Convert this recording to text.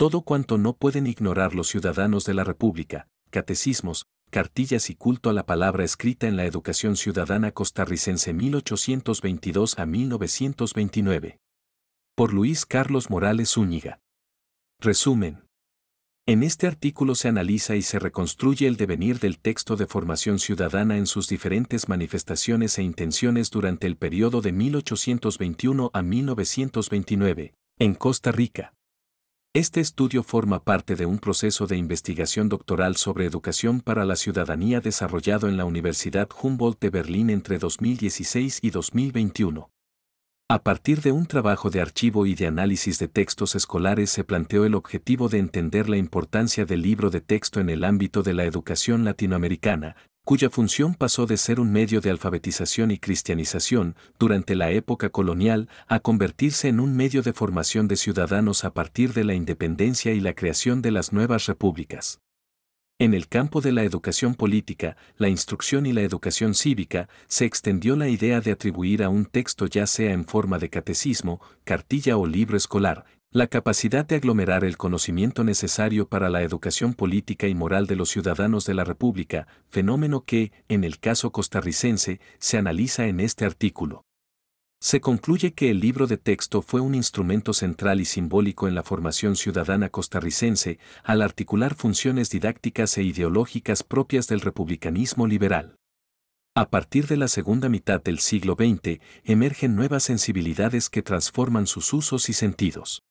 todo cuanto no pueden ignorar los ciudadanos de la República, catecismos, cartillas y culto a la palabra escrita en la educación ciudadana costarricense 1822 a 1929. Por Luis Carlos Morales Zúñiga. Resumen. En este artículo se analiza y se reconstruye el devenir del texto de formación ciudadana en sus diferentes manifestaciones e intenciones durante el periodo de 1821 a 1929, en Costa Rica. Este estudio forma parte de un proceso de investigación doctoral sobre educación para la ciudadanía desarrollado en la Universidad Humboldt de Berlín entre 2016 y 2021. A partir de un trabajo de archivo y de análisis de textos escolares se planteó el objetivo de entender la importancia del libro de texto en el ámbito de la educación latinoamericana, cuya función pasó de ser un medio de alfabetización y cristianización durante la época colonial a convertirse en un medio de formación de ciudadanos a partir de la independencia y la creación de las nuevas repúblicas. En el campo de la educación política, la instrucción y la educación cívica, se extendió la idea de atribuir a un texto, ya sea en forma de catecismo, cartilla o libro escolar, la capacidad de aglomerar el conocimiento necesario para la educación política y moral de los ciudadanos de la República, fenómeno que, en el caso costarricense, se analiza en este artículo. Se concluye que el libro de texto fue un instrumento central y simbólico en la formación ciudadana costarricense, al articular funciones didácticas e ideológicas propias del republicanismo liberal. A partir de la segunda mitad del siglo XX, emergen nuevas sensibilidades que transforman sus usos y sentidos.